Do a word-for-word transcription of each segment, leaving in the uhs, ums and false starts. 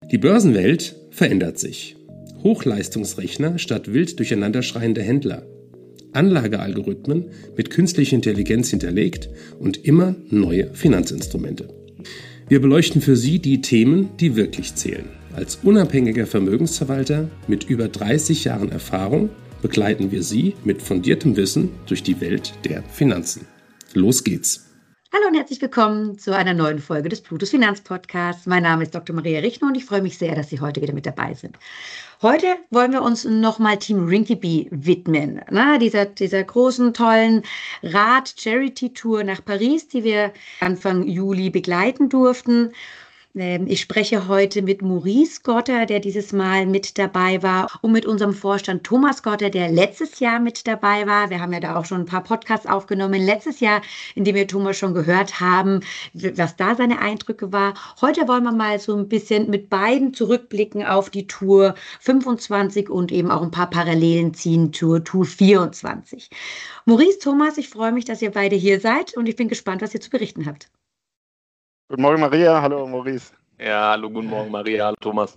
Die Börsenwelt verändert sich. Hochleistungsrechner statt wild durcheinanderschreiende Händler. Anlagealgorithmen mit künstlicher Intelligenz hinterlegt und immer neue Finanzinstrumente. Wir beleuchten für Sie die Themen, die wirklich zählen. Als unabhängiger Vermögensverwalter mit über dreißig Jahren Erfahrung begleiten wir Sie mit fundiertem Wissen durch die Welt der Finanzen. Los geht's! Hallo und herzlich willkommen zu einer neuen Folge des Plutus Finanzpodcasts. Mein Name ist Doktor Maria Richner und ich freue mich sehr, dass Sie heute wieder mit dabei sind. Heute wollen wir uns nochmal Team Rinkeby widmen. Na, dieser, dieser großen, tollen Rad-Charity-Tour nach Paris, die wir Anfang Juli begleiten durften. Ich spreche heute mit Maurice Gotter, der dieses Mal mit dabei war, und mit unserem Vorstand Thomas Gotter, der letztes Jahr mit dabei war. Wir haben ja da auch schon ein paar Podcasts aufgenommen letztes Jahr, in dem wir Thomas schon gehört haben, was da seine Eindrücke war. Heute wollen wir mal so ein bisschen mit beiden zurückblicken auf die Tour fünfundzwanzig und eben auch ein paar Parallelen ziehen zur Tour vierundzwanzig. Maurice, Thomas, ich freue mich, dass ihr beide hier seid und ich bin gespannt, was ihr zu berichten habt. Guten Morgen, Maria. Hallo, Maurice. Ja, hallo, guten Morgen, Maria. Hallo, Thomas.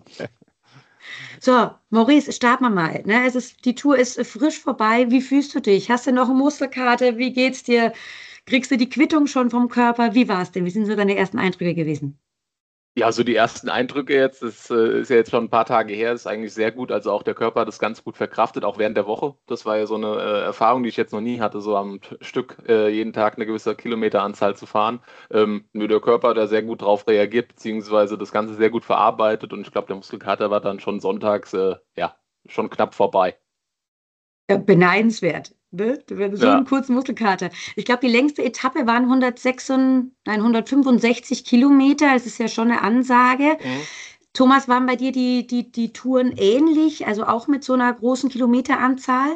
So, Maurice, starten wir mal. Ne? Es ist, die Tour ist frisch vorbei. Wie fühlst du dich? Hast du noch eine Muskelkarte? Wie geht's dir? Kriegst du die Quittung schon vom Körper? Wie war es denn? Wie sind so deine ersten Eindrücke gewesen? Ja, so die ersten Eindrücke jetzt, das äh, ist ja jetzt schon ein paar Tage her, ist eigentlich sehr gut. Also auch der Körper hat das ganz gut verkraftet, auch während der Woche. Das war ja so eine äh, Erfahrung, die ich jetzt noch nie hatte, so am T- Stück äh, jeden Tag eine gewisse Kilometeranzahl zu fahren. Ähm, nur der Körper hat da sehr gut drauf reagiert, beziehungsweise das Ganze sehr gut verarbeitet. Und ich glaube, der Muskelkater war dann schon sonntags, äh, ja, schon knapp vorbei. Ja, beneidenswert. Ne? So Ja. einen kurzen Muskelkater. Ich glaube, die längste Etappe waren hundertsechs, nein, hundertfünfundsechzig Kilometer. Das ist ja schon eine Ansage. Mhm. Thomas, waren bei dir die, die, die Touren ähnlich, also auch mit so einer großen Kilometeranzahl?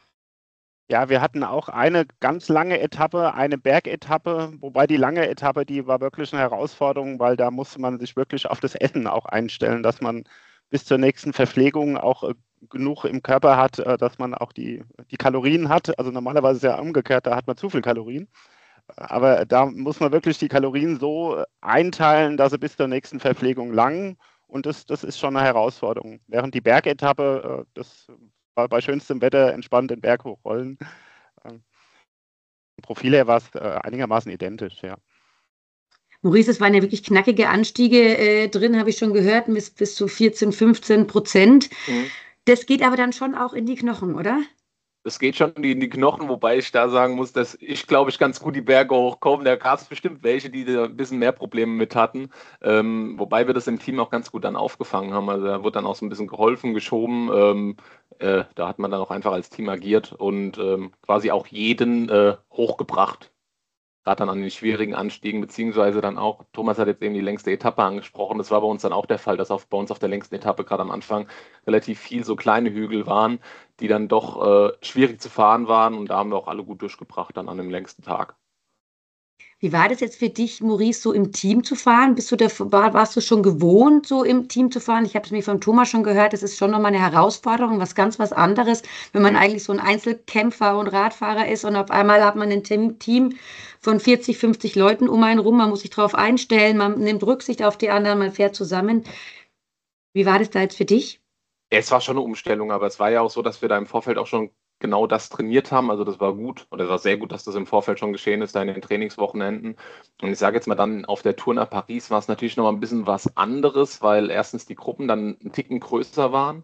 Ja, wir hatten auch eine ganz lange Etappe, eine Bergetappe, wobei die lange Etappe, die war wirklich eine Herausforderung, weil da musste man sich wirklich auf das Essen auch einstellen, dass man bis zur nächsten Verpflegung auch äh, genug im Körper hat, äh, dass man auch die, die Kalorien hat. Also normalerweise ist ja umgekehrt, da hat man zu viel Kalorien. Aber da muss man wirklich die Kalorien so einteilen, dass sie bis zur nächsten Verpflegung langen. Und das, das ist schon eine Herausforderung. Während die Bergetappe, äh, das war bei schönstem Wetter entspannt den Berg hochrollen. Ähm, Vom Profil her war es äh, einigermaßen identisch, ja. Maurice, es waren ja wirklich knackige Anstiege äh, drin, habe ich schon gehört, bis, bis zu vierzehn, fünfzehn Prozent. Mhm. Das geht aber dann schon auch in die Knochen, oder? Das geht schon in die Knochen, wobei ich da sagen muss, dass ich, glaube ich, ganz gut die Berge hochkomme. Da gab es bestimmt welche, die da ein bisschen mehr Probleme mit hatten. Ähm, wobei wir das im Team auch ganz gut dann aufgefangen haben. Also da wurde dann auch so ein bisschen geholfen, geschoben. Ähm, äh, da hat man dann auch einfach als Team agiert und ähm, quasi auch jeden äh, hochgebracht. Gerade dann an den schwierigen Anstiegen, beziehungsweise dann auch, Thomas hat jetzt eben die längste Etappe angesprochen, das war bei uns dann auch der Fall, dass auf, bei uns auf der längsten Etappe gerade am Anfang relativ viel so kleine Hügel waren, die dann doch äh, schwierig zu fahren waren und da haben wir auch alle gut durchgebracht dann an dem längsten Tag. Wie war das jetzt für dich, Maurice, so im Team zu fahren? Bist du da, war, warst du schon gewohnt, so im Team zu fahren? Ich habe es mir von Thomas schon gehört, das ist schon nochmal eine Herausforderung, was ganz was anderes, wenn man eigentlich so ein Einzelkämpfer und Radfahrer ist und auf einmal hat man ein Team von vierzig, fünfzig Leuten um einen rum, man muss sich darauf einstellen, man nimmt Rücksicht auf die anderen, man fährt zusammen. Wie war das da jetzt für dich? Es war schon eine Umstellung, aber es war ja auch so, dass wir da im Vorfeld auch schon genau das trainiert haben. Also das war gut oder es war sehr gut, dass das im Vorfeld schon geschehen ist, da in den Trainingswochenenden. Und ich sage jetzt mal dann, auf der Tour nach Paris war es natürlich noch mal ein bisschen was anderes, weil erstens die Gruppen dann einen Ticken größer waren.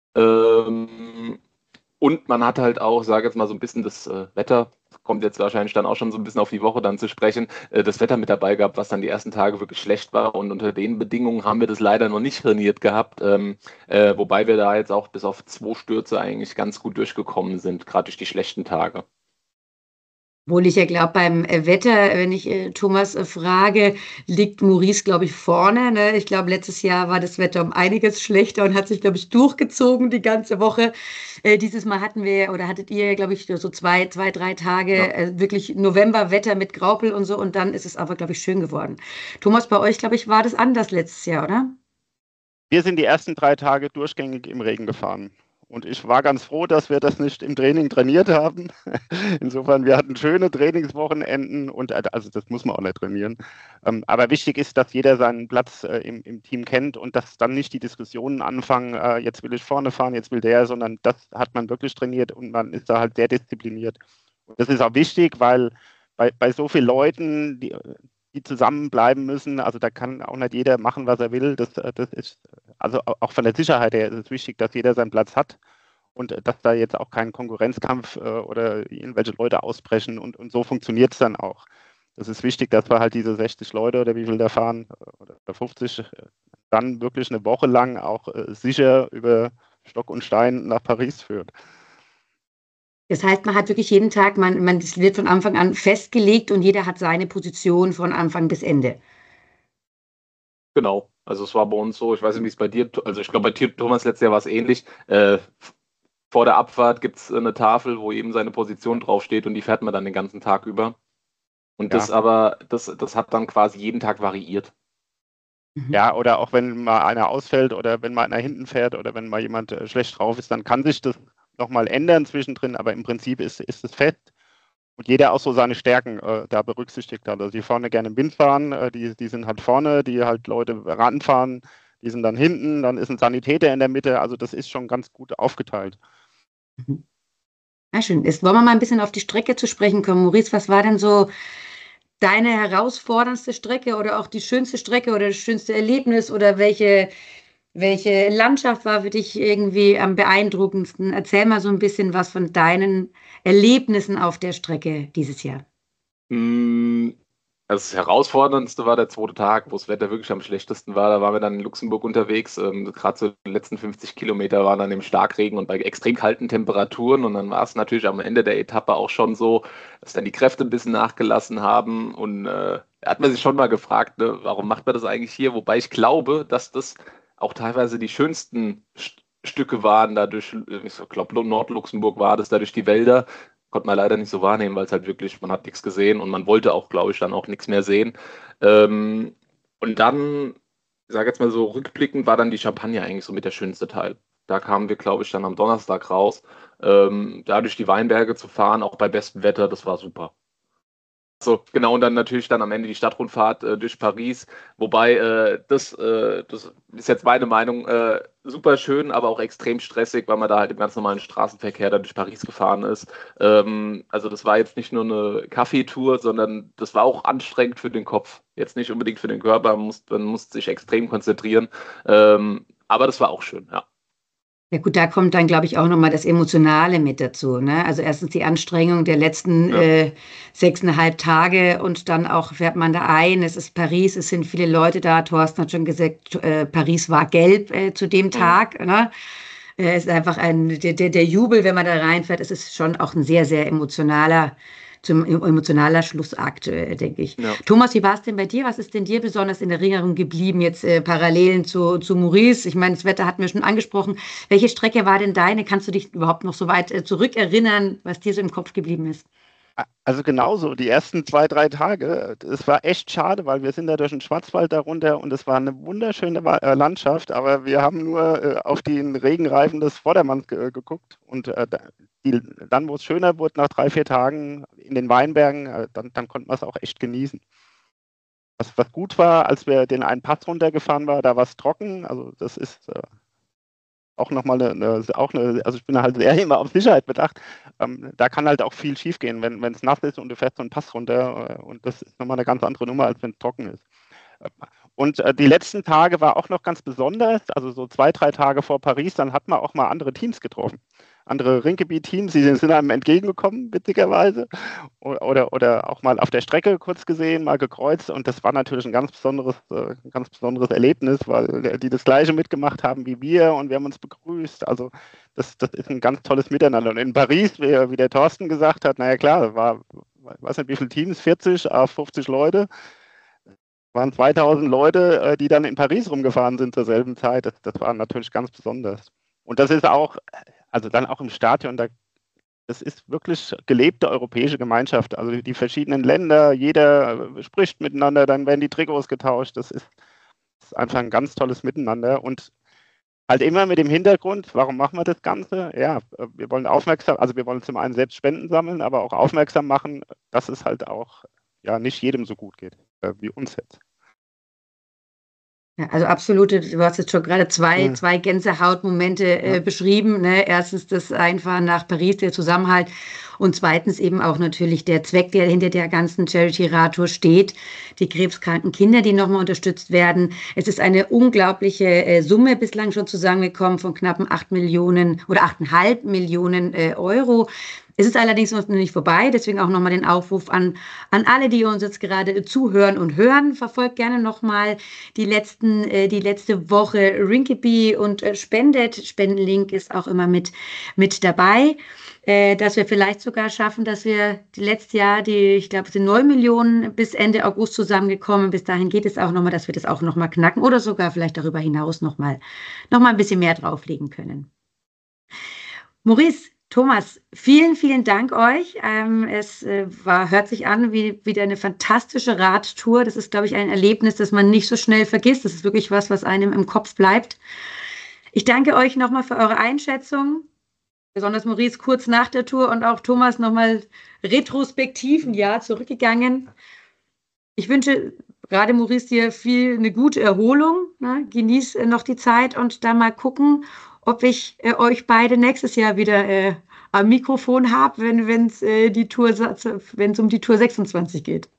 Ähm, und man hat halt auch, sage jetzt mal so ein bisschen das äh, Wetter, kommt jetzt wahrscheinlich dann auch schon so ein bisschen auf die Woche dann zu sprechen, äh, das Wetter mit dabei gehabt, was dann die ersten Tage wirklich schlecht war. Und unter den Bedingungen haben wir das leider noch nicht trainiert gehabt, ähm, äh, wobei wir da jetzt auch bis auf zwei Stürze eigentlich ganz gut durchgekommen sind, gerade durch die schlechten Tage. Obwohl ich ja glaube, beim äh, Wetter, wenn ich äh, Thomas äh, frage, liegt Maurice, glaube ich, vorne. Ne? Ich glaube, letztes Jahr war das Wetter um einiges schlechter und hat sich, glaube ich, durchgezogen die ganze Woche. Äh, dieses Mal hatten wir, oder hattet ihr, glaube ich, so zwei, zwei, drei Tage Ja. äh, wirklich Novemberwetter mit Graupel und so. Und dann ist es aber, glaube ich, schön geworden. Thomas, bei euch, glaube ich, war das anders letztes Jahr, oder? Wir sind die ersten drei Tage durchgängig im Regen gefahren. Und ich war ganz froh, dass wir das nicht im Training trainiert haben. Insofern, wir hatten schöne Trainingswochenenden und also das muss man auch nicht trainieren. Ähm, aber wichtig ist, dass jeder seinen Platz äh, im, im Team kennt und dass dann nicht die Diskussionen anfangen, äh, jetzt will ich vorne fahren, jetzt will der, sondern das hat man wirklich trainiert und man ist da halt sehr diszipliniert. Und das ist auch wichtig, weil bei, bei so vielen Leuten, die, die zusammenbleiben müssen, also da kann auch nicht jeder machen, was er will. Das, das ist, also auch von der Sicherheit her ist es wichtig, dass jeder seinen Platz hat und dass da jetzt auch kein Konkurrenzkampf äh, oder irgendwelche Leute ausbrechen und, und so funktioniert es dann auch. Das ist wichtig, dass wir halt diese sechzig Leute oder wie viel da fahren oder fünfzig dann wirklich eine Woche lang auch äh, sicher über Stock und Stein nach Paris führt. Das heißt, man hat wirklich jeden Tag, man, man, das wird von Anfang an festgelegt und jeder hat seine Position von Anfang bis Ende. Genau, also es war bei uns so, ich weiß nicht, wie es bei dir, also ich glaube bei dir, Thomas, letztes Jahr war es ähnlich. Äh, vor der Abfahrt gibt es eine Tafel, wo eben seine Position draufsteht und die fährt man dann den ganzen Tag über. Und das Ja. aber, das, das hat dann quasi jeden Tag variiert. Ja, oder auch wenn mal einer ausfällt oder wenn mal einer hinten fährt oder wenn mal jemand äh, schlecht drauf ist, dann kann sich das nochmal ändern zwischendrin, aber im Prinzip ist, ist es fest. Und jeder auch so seine Stärken äh, da berücksichtigt hat. Also die vorne gerne im Wind fahren, äh, die, die sind halt vorne, die halt Leute ranfahren, die sind dann hinten, dann ist ein Sanitäter in der Mitte. Also das ist schon ganz gut aufgeteilt. Mhm. Ja, schön. Jetzt wollen wir mal ein bisschen auf die Strecke zu sprechen kommen. Maurice, was war denn so deine herausforderndste Strecke oder auch die schönste Strecke oder das schönste Erlebnis oder welche, welche Landschaft war für dich irgendwie am beeindruckendsten? Erzähl mal so ein bisschen was von deinen Erlebnissen auf der Strecke dieses Jahr. Mm, Das Herausforderndste war der zweite Tag, wo das Wetter wirklich am schlechtesten war. Da waren wir dann in Luxemburg unterwegs. Ähm, Gerade so die letzten fünfzig Kilometer waren dann im Starkregen und bei extrem kalten Temperaturen. Und dann war es natürlich am Ende der Etappe auch schon so, dass dann die Kräfte ein bisschen nachgelassen haben. Und äh, da hat man sich schon mal gefragt, ne, warum macht man das eigentlich hier? Wobei ich glaube, dass das auch teilweise die schönsten St Stücke waren. Dadurch, ich glaube, Nordluxemburg war das, dadurch die Wälder. Konnte man leider nicht so wahrnehmen, weil es halt wirklich, man hat nichts gesehen und man wollte auch, glaube ich, dann auch nichts mehr sehen. Ähm, und dann, ich sage jetzt mal so, rückblickend war dann die Champagne eigentlich so mit der schönste Teil. Da kamen wir, glaube ich, dann am Donnerstag raus. Ähm, da durch die Weinberge zu fahren, auch bei bestem Wetter, das war super. So, genau, und dann natürlich dann am Ende die Stadtrundfahrt äh, durch Paris, wobei äh, das, äh, das ist jetzt meine Meinung, äh, super schön, aber auch extrem stressig, weil man da halt im ganz normalen Straßenverkehr da durch Paris gefahren ist. Ähm, also das war jetzt nicht nur eine Kaffeetour, sondern das war auch anstrengend für den Kopf. Jetzt nicht unbedingt für den Körper, man muss, man muss sich extrem konzentrieren, ähm, aber das war auch schön, ja. Ja gut, da kommt dann, glaube ich, auch nochmal das Emotionale mit dazu, ne? Also erstens die Anstrengung der letzten Ja. äh, sechseinhalb Tage und dann auch fährt man da ein. Es ist Paris, es sind viele Leute da. Thorsten hat schon gesagt, äh, Paris war gelb äh, zu dem Tag, ne? Äh, es ist einfach ein, der, der, der Jubel, wenn man da reinfährt. Es ist schon auch ein sehr, sehr emotionaler, zum emotionaler Schlussakt, äh, denke ich. Ja. Thomas, wie war es denn bei dir? Was ist denn dir besonders in Erinnerung geblieben, jetzt äh, Parallelen zu, zu Maurice? Ich meine, das Wetter hatten wir schon angesprochen. Welche Strecke war denn deine? Kannst du dich überhaupt noch so weit äh, zurückerinnern, was dir so im Kopf geblieben ist? Also genauso, die ersten zwei, drei Tage, es war echt schade, weil wir sind da durch den Schwarzwald darunter und es war eine wunderschöne Wa- äh, Landschaft, aber wir haben nur äh, auf den Regenreifen des Vordermanns ge geguckt und äh, da- die, dann, wo es schöner wurde, nach drei, vier Tagen in den Weinbergen, äh, dann, dann konnten wir es auch echt genießen. Was, was gut war, als wir den einen Pass runtergefahren waren, da war es trocken, also das ist äh, auch nochmal eine, eine, auch eine, also ich bin halt sehr immer auf Sicherheit bedacht. Ähm, da kann halt auch viel schiefgehen, wenn es nass ist und du fährst so einen Pass runter. Äh, und das ist nochmal eine ganz andere Nummer, als wenn es trocken ist. Und äh, die letzten Tage war auch noch ganz besonders, also so zwei, drei Tage vor Paris, dann hat man auch mal andere Teams getroffen. Andere Ringgebiet-Teams, die sind einem entgegengekommen, witzigerweise. Oder, oder, oder auch mal auf der Strecke kurz gesehen, mal gekreuzt. Und das war natürlich ein ganz besonderes, äh, ein ganz besonderes Erlebnis, weil die das Gleiche mitgemacht haben wie wir und wir haben uns begrüßt. Also das, das ist ein ganz tolles Miteinander. Und in Paris, wie, wie der Thorsten gesagt hat, naja klar, war, ich weiß nicht wie viele Teams, vierzig, fünfzig Leute, waren zweitausend Leute, äh, die dann in Paris rumgefahren sind zur selben Zeit. Das, das war natürlich ganz besonders. Und das ist auch, also dann auch im Stadion, da, das ist wirklich gelebte europäische Gemeinschaft. Also die verschiedenen Länder, jeder äh, spricht miteinander, dann werden die Trikots getauscht. Das ist, das ist einfach ein ganz tolles Miteinander. Und Halt immer mit dem Hintergrund, warum machen wir das Ganze? Ja, wir wollen aufmerksam, also wir wollen zum einen selbst Spenden sammeln, aber auch aufmerksam machen, dass es halt auch ja nicht jedem so gut geht, äh, wie uns jetzt. Ja, also absolute, du hast jetzt schon gerade zwei, Ja. zwei Gänsehautmomente äh, Ja. beschrieben. Ne? Erstens das Einfahren nach Paris, der Zusammenhalt, und zweitens eben auch natürlich der Zweck, der hinter der ganzen Charity-Radtour steht, die krebskranken Kinder, die nochmal unterstützt werden. Es ist eine unglaubliche äh, Summe bislang schon zusammengekommen von knappen acht Millionen oder achteinhalb Millionen äh, Euro. Es ist allerdings noch nicht vorbei, deswegen auch nochmal den Aufruf an, an alle, die uns jetzt gerade zuhören und hören. Verfolgt gerne nochmal die letzten, äh, die letzte Woche Rinkeby und äh, spendet. Spendenlink ist auch immer mit, mit dabei, äh, dass wir vielleicht sogar schaffen, dass wir die letzte Jahr, die, ich glaube, es sind neun Millionen bis Ende August zusammengekommen. Bis dahin geht es auch nochmal, dass wir das auch nochmal knacken oder sogar vielleicht darüber hinaus nochmal, noch mal ein bisschen mehr drauflegen können. Maurice, Thomas, vielen, vielen Dank euch. Ähm, es äh, war, hört sich an wie wieder eine fantastische Radtour. Das ist, glaube ich, ein Erlebnis, das man nicht so schnell vergisst. Das ist wirklich was, was einem im Kopf bleibt. Ich danke euch nochmal für eure Einschätzung. Besonders Maurice kurz nach der Tour und auch Thomas nochmal retrospektiv ein Jahr zurückgegangen. Ich wünsche gerade Maurice dir viel, eine gute Erholung. Ne? Genieß äh, noch die Zeit und dann mal gucken, ob ich äh, euch beide nächstes Jahr wieder äh, am Mikrofon habe, wenn es äh, die Tour, wenn es um die Tour sechsundzwanzig geht.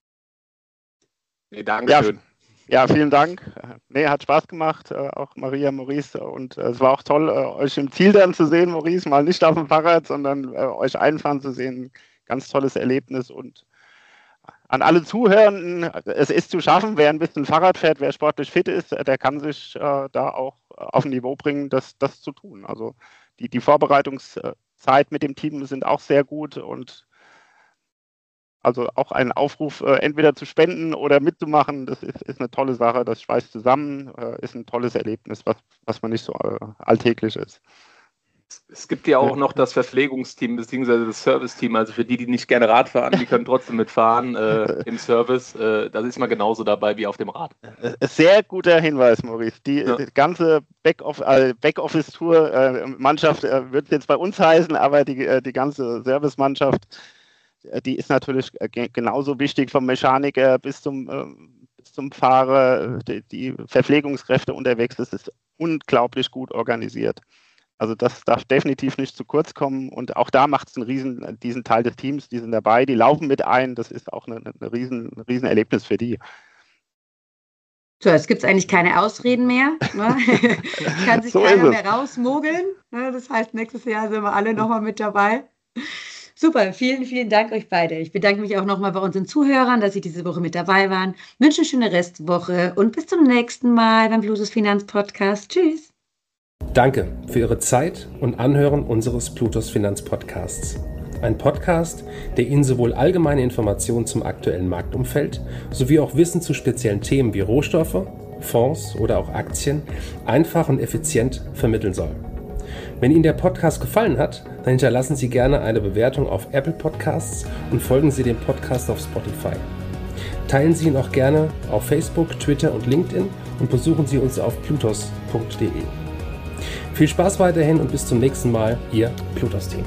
Nee, Dankeschön. Ja, ja, vielen Dank. Nee, hat Spaß gemacht, äh, auch Maria, Maurice. Und äh, es war auch toll, äh, euch im Ziel dann zu sehen, Maurice, mal nicht auf dem Fahrrad, sondern äh, euch einfahren zu sehen. Ganz tolles Erlebnis. Und an alle Zuhörenden, es ist zu schaffen, wer ein bisschen Fahrrad fährt, wer sportlich fit ist, der kann sich äh, da auch auf ein Niveau bringen, das, das zu tun. Also die, die Vorbereitungszeit mit dem Team sind auch sehr gut und also auch ein Aufruf, äh, entweder zu spenden oder mitzumachen, das ist, ist eine tolle Sache, das schweißt zusammen, äh, ist ein tolles Erlebnis, was, was man nicht so äh, alltäglich ist. Es gibt ja auch noch das Verpflegungsteam bzw. das Serviceteam, also für die, die nicht gerne Rad fahren, die können trotzdem mitfahren äh, im Service. Äh, das ist mal genauso dabei wie auf dem Rad. Sehr guter Hinweis, Maurice. Die, ja. die ganze Backoffice-Tour, äh, Mannschaft äh, wird jetzt bei uns heißen, aber die, äh, die ganze Servicemannschaft, äh, die ist natürlich äh, genauso wichtig, vom Mechaniker bis zum, äh, bis zum Fahrer, die, die Verpflegungskräfte unterwegs. Das ist unglaublich gut organisiert. Also das darf definitiv nicht zu kurz kommen und auch da macht es einen riesen, diesen Teil des Teams, die sind dabei, die laufen mit ein, das ist auch eine, eine riesen, ein riesen Erlebnis für die. So, jetzt gibt es eigentlich keine Ausreden mehr, ne? Kann sich so keiner mehr rausmogeln, ne? Das heißt, nächstes Jahr sind wir alle nochmal mit dabei. Super, vielen, vielen Dank euch beide. Ich bedanke mich auch nochmal bei unseren Zuhörern, dass sie diese Woche mit dabei waren. Wünsche eine schöne Restwoche und bis zum nächsten Mal beim Plutos Finanz Podcast. Tschüss. Danke für Ihre Zeit und Anhören unseres Plutos Finanz Podcasts. Ein Podcast, der Ihnen sowohl allgemeine Informationen zum aktuellen Marktumfeld sowie auch Wissen zu speziellen Themen wie Rohstoffe, Fonds oder auch Aktien einfach und effizient vermitteln soll. Wenn Ihnen der Podcast gefallen hat, dann hinterlassen Sie gerne eine Bewertung auf Apple Podcasts und folgen Sie dem Podcast auf Spotify. Teilen Sie ihn auch gerne auf Facebook, Twitter und LinkedIn und besuchen Sie uns auf plutos punkt de. Viel Spaß weiterhin und bis zum nächsten Mal, Ihr Plutos-Team.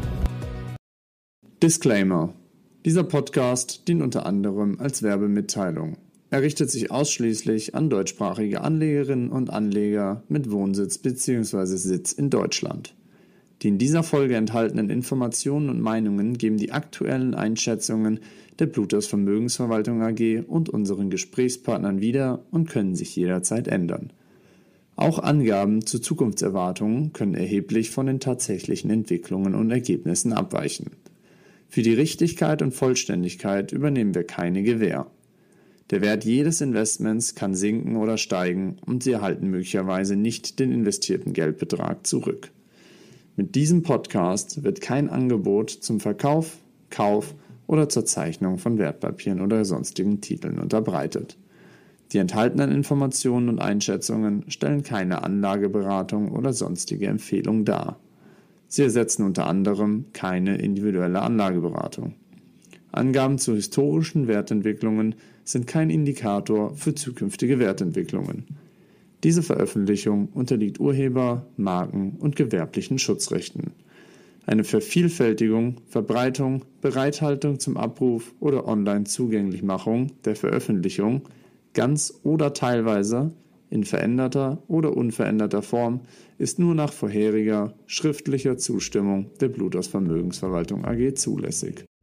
Disclaimer. Dieser Podcast dient unter anderem als Werbemitteilung. Er richtet sich ausschließlich an deutschsprachige Anlegerinnen und Anleger mit Wohnsitz bzw. Sitz in Deutschland. Die in dieser Folge enthaltenen Informationen und Meinungen geben die aktuellen Einschätzungen der Plutos Vermögensverwaltung A G und unseren Gesprächspartnern wieder und können sich jederzeit ändern. Auch Angaben zu Zukunftserwartungen können erheblich von den tatsächlichen Entwicklungen und Ergebnissen abweichen. Für die Richtigkeit und Vollständigkeit übernehmen wir keine Gewähr. Der Wert jedes Investments kann sinken oder steigen und Sie erhalten möglicherweise nicht den investierten Geldbetrag zurück. Mit diesem Podcast wird kein Angebot zum Verkauf, Kauf oder zur Zeichnung von Wertpapieren oder sonstigen Titeln unterbreitet. Die enthaltenen Informationen und Einschätzungen stellen keine Anlageberatung oder sonstige Empfehlung dar. Sie ersetzen unter anderem keine individuelle Anlageberatung. Angaben zu historischen Wertentwicklungen sind kein Indikator für zukünftige Wertentwicklungen. Diese Veröffentlichung unterliegt Urheber-, Marken- und gewerblichen Schutzrechten. Eine Vervielfältigung, Verbreitung, Bereithaltung zum Abruf oder Online-Zugänglichmachung der Veröffentlichung, ganz oder teilweise, in veränderter oder unveränderter Form, ist nur nach vorheriger schriftlicher Zustimmung der Plutos Vermögensverwaltung A G zulässig.